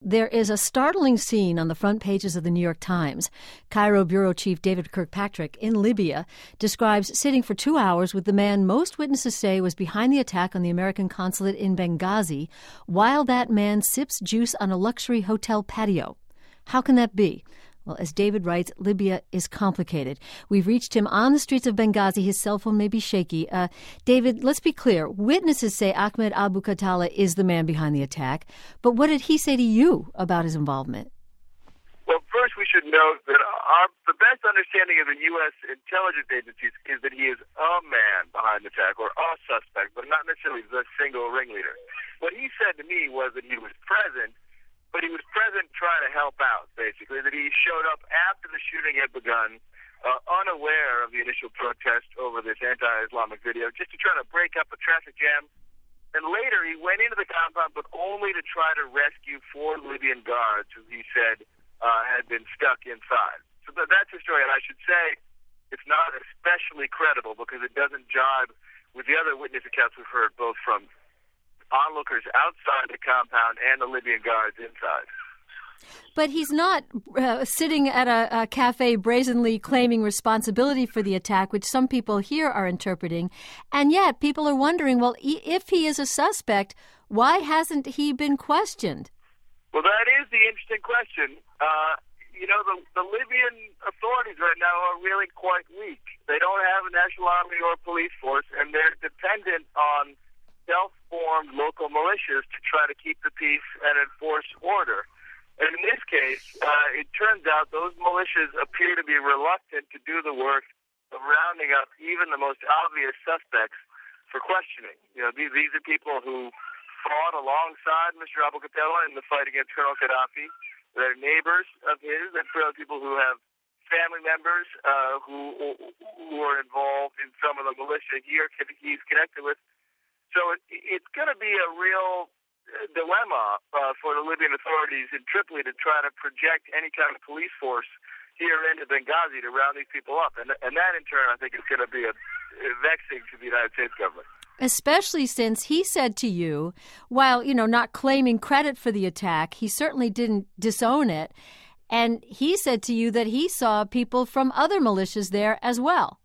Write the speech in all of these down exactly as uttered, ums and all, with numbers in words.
there is a startling scene on the front pages of the New York Times. Cairo Bureau Chief David Kirkpatrick in Libya describes sitting for two hours with the man most witnesses say was behind the attack on the American consulate in Benghazi, while that man sips juice on a luxury hotel patio. How can that be? Well, as David writes, Libya is complicated. We've reached him on the streets of Benghazi. His cell phone may be shaky. Uh, David, let's be clear. Witnesses say Ahmed Abu Khatallah is the man behind the attack. But what did he say to you about his involvement? Well, first we should note that our, the best understanding of the U S intelligence agencies is that he is a man behind the attack, or a suspect, but not necessarily the single ringleader. What he said to me was that he was present, but he was present trying to help out, basically, that he showed up after the shooting had begun, uh, unaware of the initial protest over this anti-Islamic video, just to try to break up a traffic jam. And later he went into the compound, but only to try to rescue four Libyan guards who he said uh, had been stuck inside. So that's his story, and I should say it's not especially credible because it doesn't jibe with the other witness accounts we've heard, both from onlookers outside the compound and the Libyan guards inside. But he's not uh, sitting at a, a cafe brazenly claiming responsibility for the attack, which some people here are interpreting. And yet people are wondering, well, if he is a suspect, why hasn't he been questioned? Well, that is the interesting question. Uh, you know, the, the Libyan authorities right now are really quite weak. They don't have a national army or police force, and they're dependent on self-formed local militias to try to keep the peace and enforce order. And in this case, uh, it turns out those militias appear to be reluctant to do the work of rounding up even the most obvious suspects for questioning. You know, these, these are people who fought alongside Mister Abu Khatallah in the fight against Colonel Gaddafi. They're neighbors of his. They're people who have family members uh, who who are involved in some of the militia here he's connected with. So it, it's going to be a real dilemma uh, for the Libyan authorities in Tripoli to try to project any kind of police force here into Benghazi to round these people up. And, and that, in turn, I think is going to be a, a vexing to the United States government. Especially since he said to you, while, you know, not claiming credit for the attack, he certainly didn't disown it. And he said to you that he saw people from other militias there as well.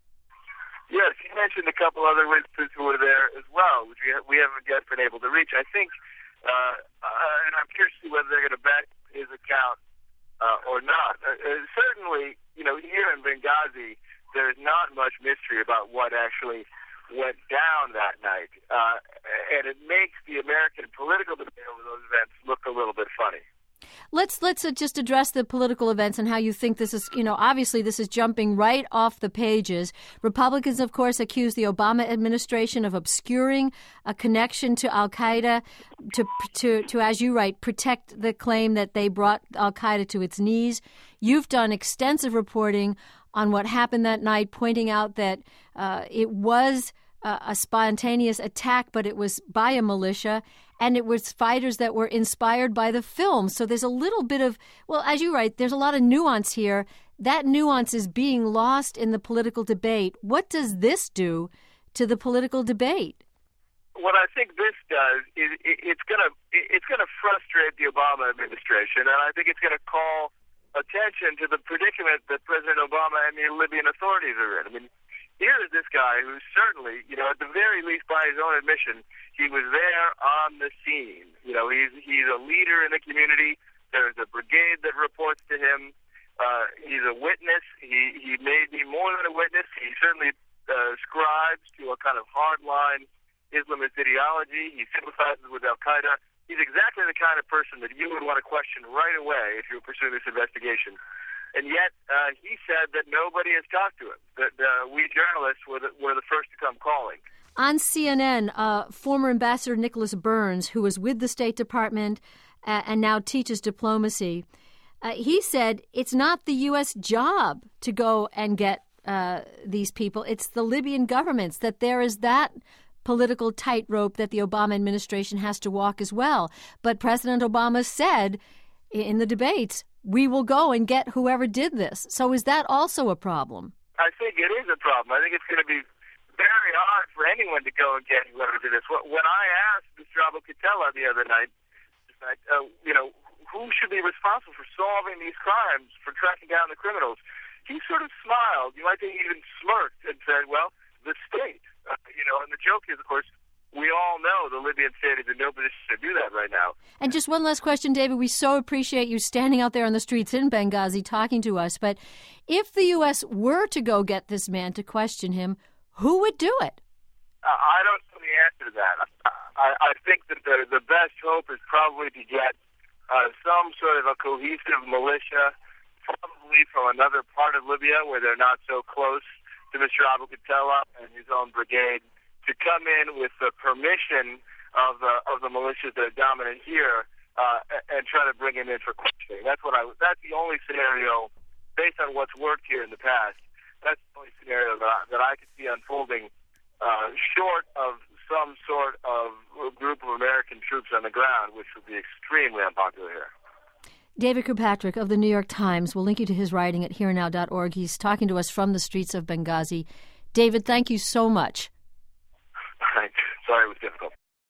Yes, he mentioned a couple other witnesses who were there as well, which we, ha- we haven't yet been able to reach. I think, uh, uh, and I'm curious to see whether they're going to back his account uh, or not. Uh, uh, certainly, you know, here in Benghazi, there's not much mystery about what actually went down that night, uh, and it makes the American political debate over those events look a little bit funny. Let's let's uh, just address the political events and how you think this is, you know, obviously this is jumping right off the pages. Republicans, of course, accuse the Obama administration of obscuring a connection to al-Qaeda to, to, to, as you write, protect the claim that they brought al-Qaeda to its knees. You've done extensive reporting on what happened that night, pointing out that uh, it was uh, a spontaneous attack, but it was by a militia. And it was fighters that were inspired by the film. So there's a little bit of, well, as you write, there's a lot of nuance here. That nuance is being lost in the political debate. What does this do to the political debate? What I think this does is it's going to it's going to frustrate the Obama administration, and I think it's going to call attention to the predicament that President Obama and the Libyan authorities are in. I mean, here is this guy who certainly, you know, at the very least by his own admission, he was there on the scene. You know, he's he's a leader in the community. There's a brigade that reports to him. Uh, he's a witness. He he may be more than a witness. He certainly uh, ascribes to a kind of hardline Islamist ideology. He sympathizes with al-Qaeda. He's exactly the kind of person that you would want to question right away if you were pursuing this investigation. And yet uh, he said that nobody has talked to him, that uh, we journalists were the, were the first to come calling. On C N N, uh, former Ambassador Nicholas Burns, who was with the State Department uh, and now teaches diplomacy, uh, he said it's not the U S job to go and get uh, these people. It's the Libyan governments, that there is that political tightrope that the Obama administration has to walk as well. But President Obama said in the debates, we will go and get whoever did this. So is that also a problem? I think it is a problem. I think it's going to be very hard for anyone to go and get whoever did this. When I asked Mister Abu Khatallah the other night, uh, you know, who should be responsible for solving these crimes, for tracking down the criminals. He sort of smiled. You might think he even smirked and said, well, the state. Uh, you know, and the joke is, of course, we all know the Libyan state is in no position to do that right now. And just one last question, David. We so appreciate you standing out there on the streets in Benghazi talking to us. But if the U S were to go get this man to question him, who would do it? Uh, I don't know the answer to that. I, I think that the, the best hope is probably to get uh, some sort of a cohesive militia, probably from another part of Libya where they're not so close to Mister Abu Qatala and his own brigade, to come in with the permission of the of the militias that are dominant here uh, and try to bring him in for questioning. That's what I. That's the only scenario, based on what's worked here in the past. That's the only scenario that I, that I could see unfolding, uh, short of some sort of group of American troops on the ground, which would be extremely unpopular here. David Kirkpatrick of the New York Times. We'll link you to his writing at here now dot org. He's talking to us from the streets of Benghazi. David, thank you so much. Sorry, it was difficult.